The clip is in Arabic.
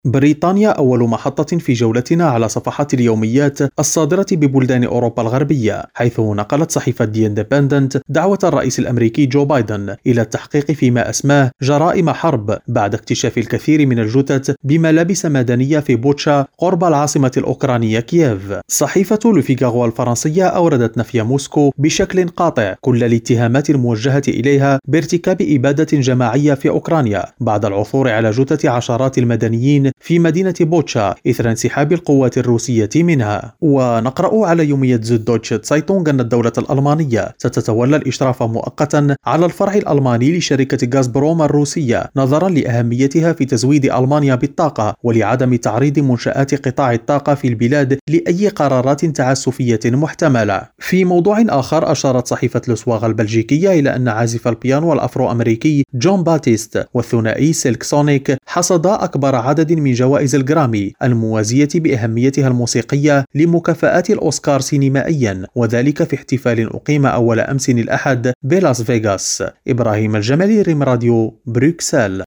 بريطانيا أول محطة في جولتنا على صفحات اليوميات الصادرة ببلدان أوروبا الغربية، حيث نقلت صحيفة دي اندبندنت دعوة الرئيس الأمريكي جو بايدن إلى التحقيق فيما أسماه جرائم حرب بعد اكتشاف الكثير من الجثث بملابس مدنية في بوتشا قرب العاصمة الأوكرانية كييف. صحيفة لو فيغارو الفرنسية أوردت نفي موسكو بشكل قاطع كل الاتهامات الموجهة إليها بارتكاب إبادة جماعية في أوكرانيا بعد العثور على جثث عشرات المدنيين في مدينة بوتشا إثر انسحاب القوات الروسية منها. ونقرأ على يومية زودوتش تسايتونغ أن الدولة الألمانية ستتولى الإشراف مؤقتا على الفرع الألماني لشركة غازبروم الروسية نظرا لأهميتها في تزويد ألمانيا بالطاقة ولعدم تعريض منشآت قطاع الطاقة في البلاد لأي قرارات تعسفية محتملة. في موضوع آخر، أشارت صحيفة لوسواغ البلجيكية إلى أن عازف البيانو الأفرو أمريكي جون باتيست والثنائي سيلك سونيك حصدا أكبر عدد من جوائز الجرامي الموازية بأهميتها الموسيقية لمكافآت الأوسكار سينمائيا، وذلك في احتفال أقيم أول أمس الأحد بلاس فيغاس. إبراهيم الجمالي، ريم راديو، بروكسل.